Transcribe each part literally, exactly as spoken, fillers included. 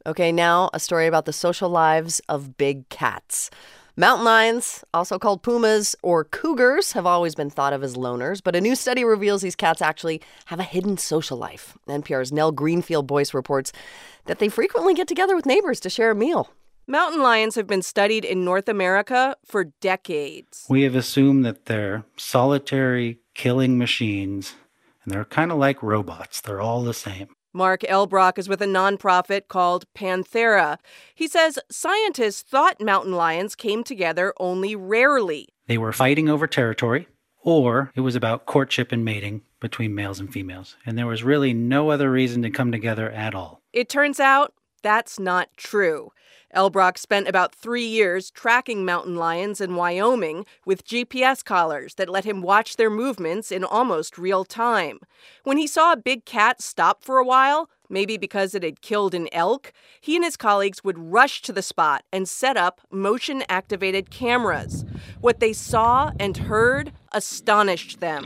Okay, now a story about the social lives of big cats. Mountain lions, also called pumas or cougars, have always been thought of as loners, but a new study reveals these cats actually have a hidden social life. N P R's Nell Greenfield-Boyce reports that they frequently get together with neighbors to share a meal. Mountain lions have been studied in North America for decades. We have assumed that they're solitary killing machines, and they're kind of like robots. They're all the same. Mark Elbrock is with a nonprofit called Panthera. He says scientists thought mountain lions came together only rarely. They were fighting over territory, or it was about courtship and mating between males and females. And there was really no other reason to come together at all. It turns out that's not true. Elbrock spent about three years tracking mountain lions in Wyoming with G P S collars that let him watch their movements in almost real time. When he saw a big cat stop for a while, maybe because it had killed an elk, he and his colleagues would rush to the spot and set up motion-activated cameras. What they saw and heard astonished them.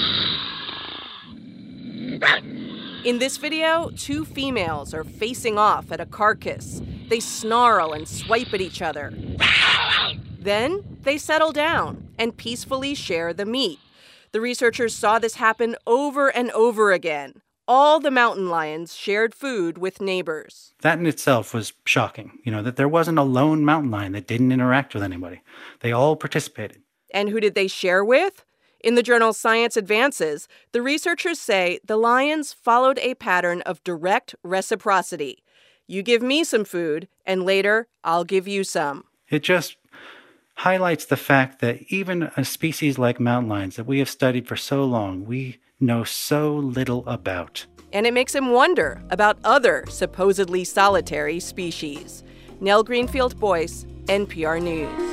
In this video, two females are facing off at a carcass. They snarl and swipe at each other. Then they settle down and peacefully share the meat. The researchers saw this happen over and over again. All the mountain lions shared food with neighbors. That in itself was shocking, you know, that there wasn't a lone mountain lion that didn't interact with anybody. They all participated. And who did they share with? In the journal Science Advances, the researchers say the lions followed a pattern of direct reciprocity. You give me some food, and later I'll give you some. It just highlights the fact that even a species like mountain lions that we have studied for so long, we know so little about. And it makes him wonder about other supposedly solitary species. Nell Greenfield-Boyce, N P R News.